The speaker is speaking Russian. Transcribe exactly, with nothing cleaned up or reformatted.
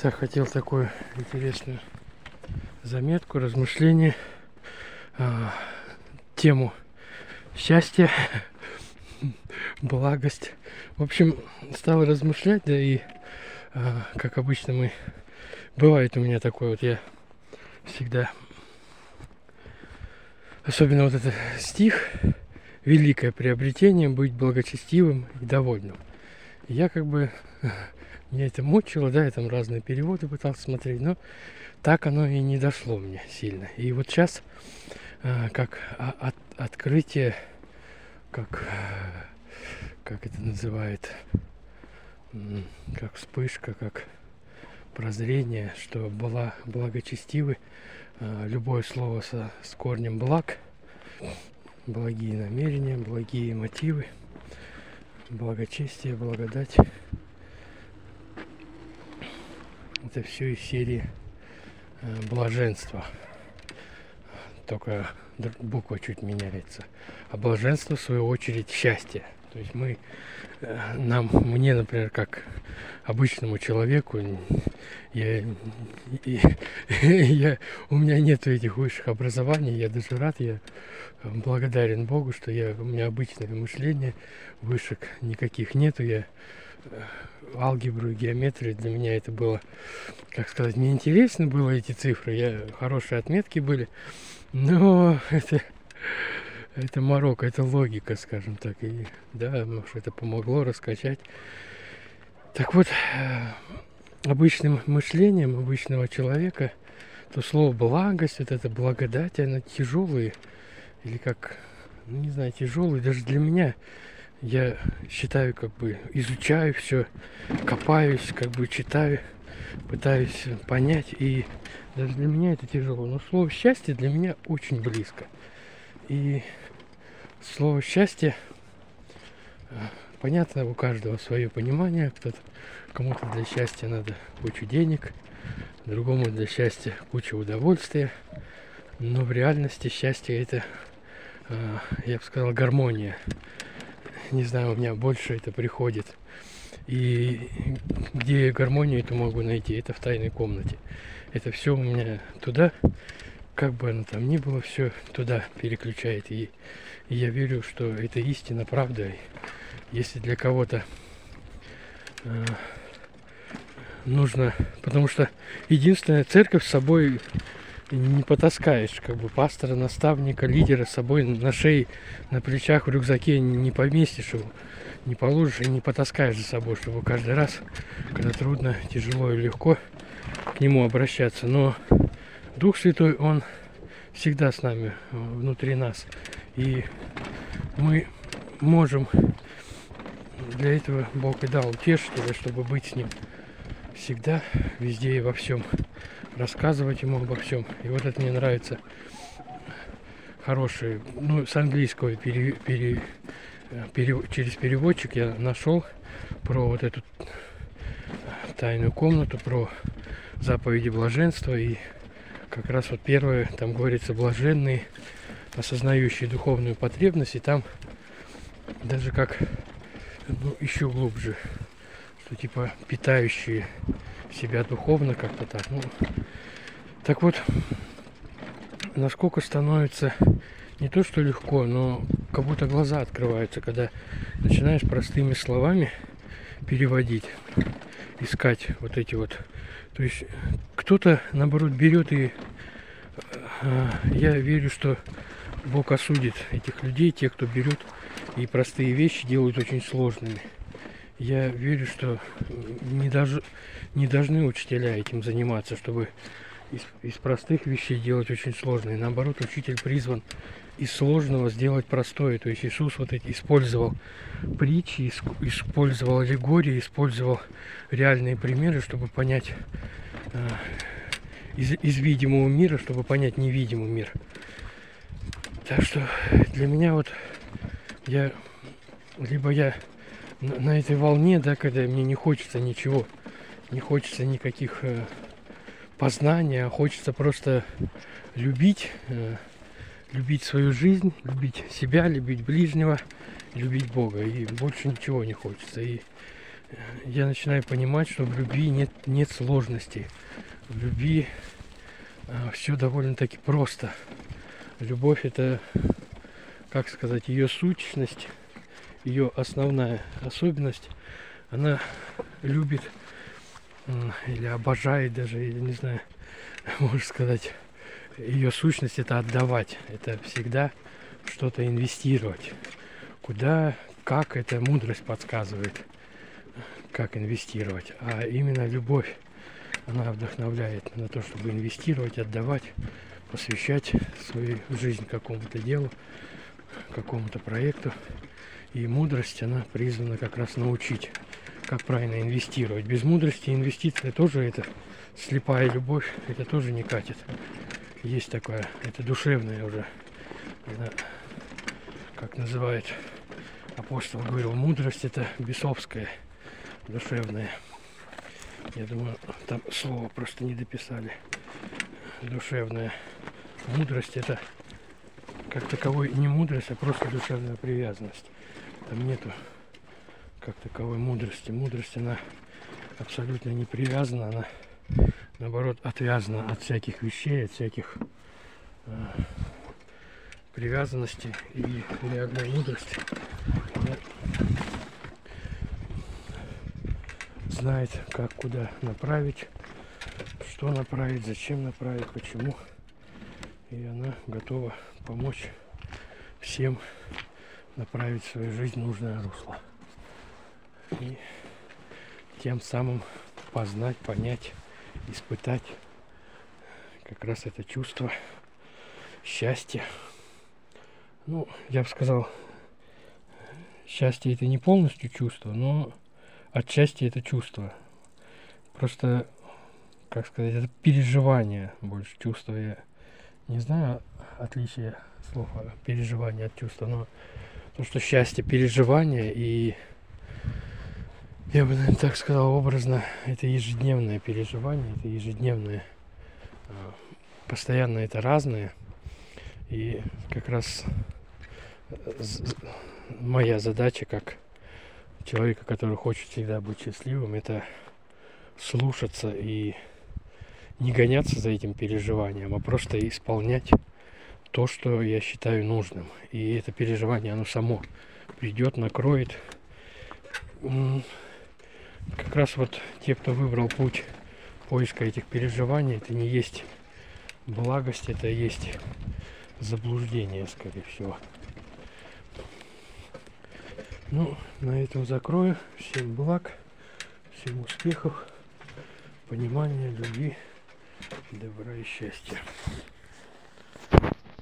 Так, хотел такую интересную заметку, размышление, а, тему счастья, благость. В общем, стал размышлять, да и, а, как обычно мы... Бывает у меня такое вот, я всегда... Особенно вот этот стих «Великое приобретение быть благочестивым и довольным». Я как бы... Меня это мучило, да, я там разные переводы пытался смотреть, но так оно и не дошло мне сильно. И вот сейчас э, как от, открытие, как, как это называют, как вспышка, как прозрение, что была благочестивы, э, любое слово со, с корнем благ, благие намерения, благие мотивы, благочестие, благодать. Это все из серии э, блаженства. Только буква чуть меняется. А блаженство, в свою очередь, счастье. То есть мы, э, нам, мне, например, как обычному человеку, я, и, я, у меня нету этих высших образований, я даже рад, я благодарен Богу, что я, у меня обычное мышление, вышек никаких нету, я алгебру и геометрию, для меня это было, как сказать, неинтересно было эти цифры, я, хорошие отметки были, но это, это морока, это логика, скажем так, и да, может, это помогло раскачать. Так вот, обычным мышлением обычного человека, то слово благость, вот это благодать, она тяжелые, или как, ну, не знаю, тяжелые, даже для меня. Я считаю, как бы изучаю все, копаюсь, как бы читаю, пытаюсь понять. И даже для меня это тяжело. Но слово счастье для меня очень близко. И слово счастье, понятно, у каждого свое понимание. Кто-то, кому-то для счастья надо кучу денег, другому для счастья куча удовольствия. Но в реальности счастье это, я бы сказал, гармония. Не знаю, у меня больше это приходит. И где я гармонию эту могу найти, это в тайной комнате. Это все у меня туда, как бы оно там ни было, все туда переключает. И, и я верю, что это истина, правда. И если для кого-то э, нужно... Потому что единственная церковь с собой не потаскаешь, как бы пастора, наставника, лидера с собой на шее, на плечах, в рюкзаке не поместишь его, не положишь и не потаскаешь за собой, чтобы каждый раз, когда трудно, тяжело и легко, к нему обращаться. Но Дух Святой, Он всегда с нами, внутри нас. И мы можем, для этого Бог и дал утешителя, чтобы быть с Ним всегда, везде и во всем. Рассказывать ему обо всем. И вот это мне нравится. Хорошие, ну, с английского пере, пере, пере, через переводчик я нашел про вот эту тайную комнату, про заповеди блаженства. И как раз вот первое, там говорится, блаженные, осознающие духовную потребность. И там даже как, ну, еще глубже, что типа питающие себя духовно, как-то так. Ну, так вот, насколько становится не то что легко, но как будто глаза открываются, когда начинаешь простыми словами переводить, искать вот эти вот. То есть кто-то, наоборот, берет и э, я верю, что Бог осудит этих людей, тех, кто берет и простые вещи делают очень сложными. Я верю, что не, даже, не должны учителя этим заниматься, чтобы из, из простых вещей делать очень сложные. Наоборот, учитель призван из сложного сделать простое. То есть Иисус вот эти использовал притчи, использовал аллегории, использовал реальные примеры, чтобы понять э, из, из видимого мира, чтобы понять невидимый мир. Так что для меня вот я либо я на этой волне, да, когда мне не хочется ничего, не хочется никаких э, познаний, а хочется просто любить, э, любить свою жизнь, любить себя, любить ближнего, любить Бога. И больше ничего не хочется. И я начинаю понимать, что в любви нет, нет сложностей. В любви все довольно-таки просто. Любовь — это, как сказать, ее сущность, ее основная особенность. Она любит или обожает даже, я не знаю, можно сказать, ее сущность — это отдавать. Это всегда что-то инвестировать. Куда, как, эта мудрость подсказывает, как инвестировать. А именно любовь, она вдохновляет на то, чтобы инвестировать, отдавать, посвящать свою жизнь какому-то делу, какому-то проекту. И мудрость, она призвана как раз научить, как правильно инвестировать. Без мудрости инвестиция тоже это слепая любовь, это тоже не катит. Есть такое, это душевное уже. Она, как называет апостол, говорил, мудрость — это бесовская, душевная. Я думаю, там слово просто не дописали. Душевная. Мудрость — это как таковой не мудрость, а просто душевная привязанность. Там нету как таковой мудрости. Мудрость, она абсолютно не привязана, она наоборот отвязана от всяких вещей, от всяких э, привязанностей. И реальная мудрость, она знает, как куда направить, что направить, зачем направить, почему. И она готова помочь всем направить свою жизнь в нужное русло. И тем самым познать, понять, испытать как раз это чувство счастья. Ну, я бы сказал, счастье — это не полностью чувство, но отчасти это чувство. Просто, как сказать, это переживание больше. Чувство, я не знаю отличие слова переживание от чувства, но то, что счастье — переживание, и я бы, наверное, так сказал образно, это ежедневное переживание, это ежедневное, постоянно это разное. И как раз моя задача как человека, который хочет всегда быть счастливым, это слушаться и не гоняться за этим переживанием, а просто исполнять то, что я считаю нужным. И это переживание, оно само придет, накроет. Как раз вот те, кто выбрал путь поиска этих переживаний, это не есть благость, это есть заблуждение, скорее всего. Ну, на этом закрою. Всем благ, всем успехов, понимания, любви, добра и счастья.